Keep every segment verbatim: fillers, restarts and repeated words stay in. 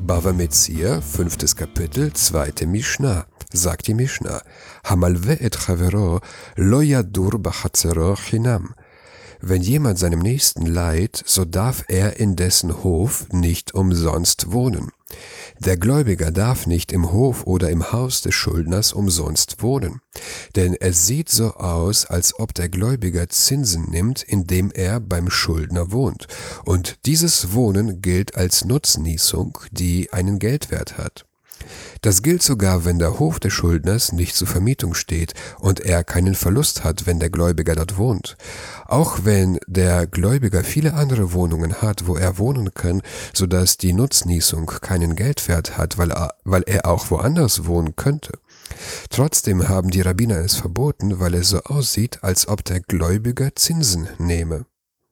Bava Metzia, fünftes Kapitel, zweite Mishnah, sagt die Mishnah, Hamalve et chavero lo yadur bachatzero chinam. Wenn jemand seinem Nächsten leiht, so darf er in dessen Hof nicht umsonst wohnen. Der Gläubiger darf nicht im Hof oder im Haus des Schuldners umsonst wohnen, denn es sieht so aus, als ob der Gläubiger Zinsen nimmt, indem er beim Schuldner wohnt, und dieses Wohnen gilt als Nutznießung, die einen Geldwert hat. Das gilt sogar, wenn der Hof des Schuldners nicht zur Vermietung steht und er keinen Verlust hat, wenn der Gläubiger dort wohnt. Auch wenn der Gläubiger viele andere Wohnungen hat, wo er wohnen kann, sodass die Nutznießung keinen Geldwert hat, weil er, weil er auch woanders wohnen könnte. Trotzdem haben die Rabbiner es verboten, weil es so aussieht, als ob der Gläubiger Zinsen nehme.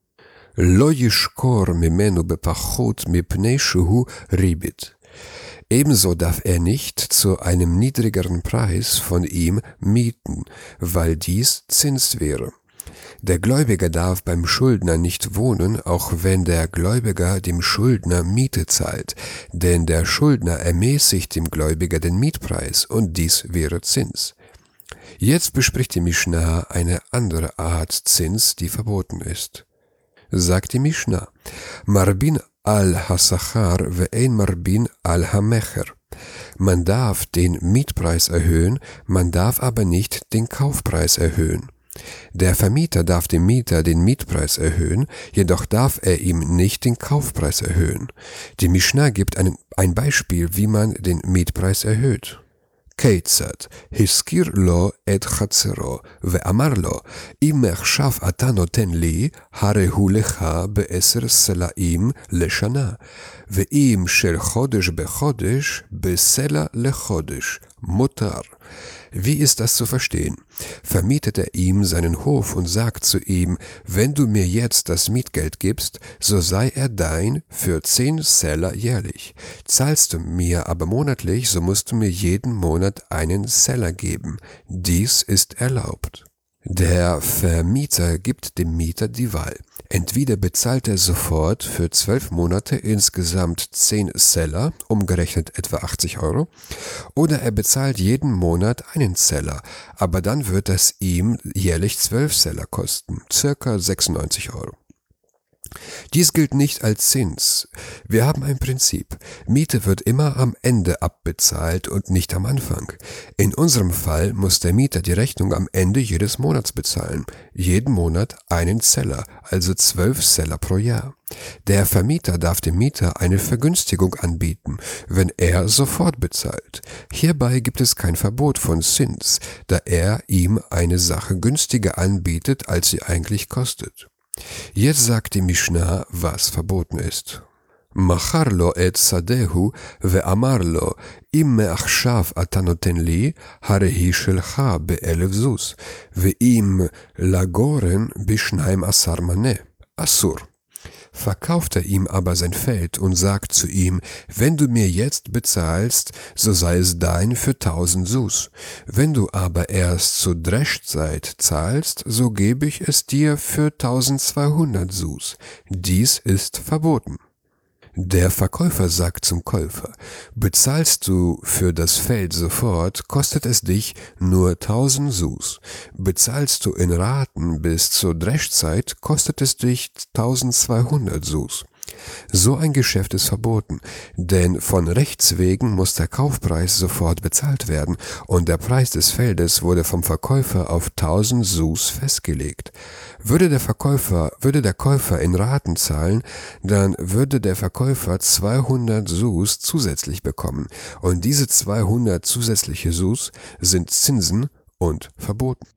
Lo yishkor mimenu bepachot mipnei shehu ribit. Ebenso darf er nicht zu einem niedrigeren Preis von ihm mieten, weil dies Zins wäre. Der Gläubiger darf beim Schuldner nicht wohnen, auch wenn der Gläubiger dem Schuldner Miete zahlt, denn der Schuldner ermäßigt dem Gläubiger den Mietpreis und dies wäre Zins. Jetzt bespricht die Mishnah eine andere Art Zins, die verboten ist. Sagt die Mishnah, Marbin al-Hasachar ve'ein Marbin al-Hamecher. Man darf den Mietpreis erhöhen, man darf aber nicht den Kaufpreis erhöhen. Der Vermieter darf dem Mieter den Mietpreis erhöhen, jedoch darf er ihm nicht den Kaufpreis erhöhen. Die Mishnah gibt ein, ein Beispiel, wie man den Mietpreis erhöht. Keitzad, hiskir lo et chatzero, ve'amar lo, im echshav ata noten li, harehu lecha be'eser selaim leshana, ve'im shel chodesh bechodesh besela lechodesh, mutar. Wie ist das zu verstehen? Vermietet er ihm seinen Hof und sagt zu ihm, wenn du mir jetzt das Mietgeld gibst, so sei er dein für zehn Seller jährlich. Zahlst du mir aber monatlich, so musst du mir jeden Monat einen Seller geben. Dies ist erlaubt. Der Vermieter gibt dem Mieter die Wahl. Entweder bezahlt er sofort für zwölf Monate insgesamt zehn Seller, umgerechnet etwa achtzig Euro, oder er bezahlt jeden Monat einen Seller, aber dann wird es ihm jährlich zwölf Seller kosten, circa sechsundneunzig Euro. Dies gilt nicht als Zins. Wir haben ein Prinzip. Miete wird immer am Ende abbezahlt und nicht am Anfang. In unserem Fall muss der Mieter die Rechnung am Ende jedes Monats bezahlen. Jeden Monat einen Seller, also zwölf Seller pro Jahr. Der Vermieter darf dem Mieter eine Vergünstigung anbieten, wenn er sofort bezahlt. Hierbei gibt es kein Verbot von Zins, da er ihm eine Sache günstiger anbietet, als sie eigentlich kostet. Jetzt sagt die Mishnah, was verboten ist. Machar lo et sadehu ve'amar lo im me'achshav ata noten li harehi shelcha be'elef zus ve'im lagoren bishnaim asar maneh asur. Verkauft er ihm aber sein Feld und sagt zu ihm, wenn du mir jetzt bezahlst, so sei es dein für tausend Sus. Wenn du aber erst zur Dreschzeit zahlst, so gebe ich es dir für tausendzweihundert Sus. Dies ist verboten. Der Verkäufer sagt zum Käufer, bezahlst du für das Feld sofort, kostet es dich nur tausend Sus. Bezahlst du in Raten bis zur Dreschzeit, kostet es dich tausendzweihundert Sus. So ein Geschäft ist verboten, denn von Rechts wegen muss der Kaufpreis sofort bezahlt werden und der Preis des Feldes wurde vom Verkäufer auf tausend Sus festgelegt. Würde der Verkäufer, würde der Käufer in Raten zahlen, dann würde der Verkäufer zweihundert Sus zusätzlich bekommen und diese zweihundert zusätzliche Sus sind Zinsen und verboten.